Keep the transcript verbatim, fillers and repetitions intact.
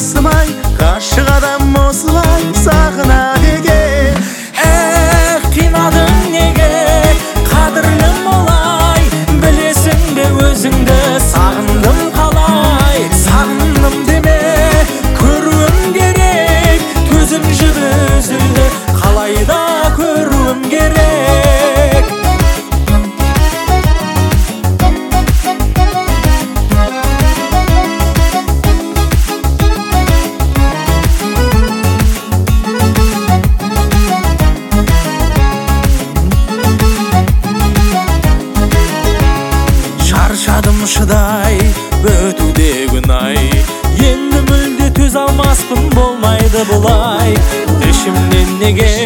таусымай, ғашық адам осылай сағынады екен. Эх, қинадың неге, қадірлім олай, білесің бе өзіңді сағындым қалай. Сағындым деме, көруім керек, төзім жібі үзілді, қалайда көруім керек. Шаршадым шыдай, өтуде күн ай, енді мүлде төз алмаспын, болмайды бұлай. Ішімнен неге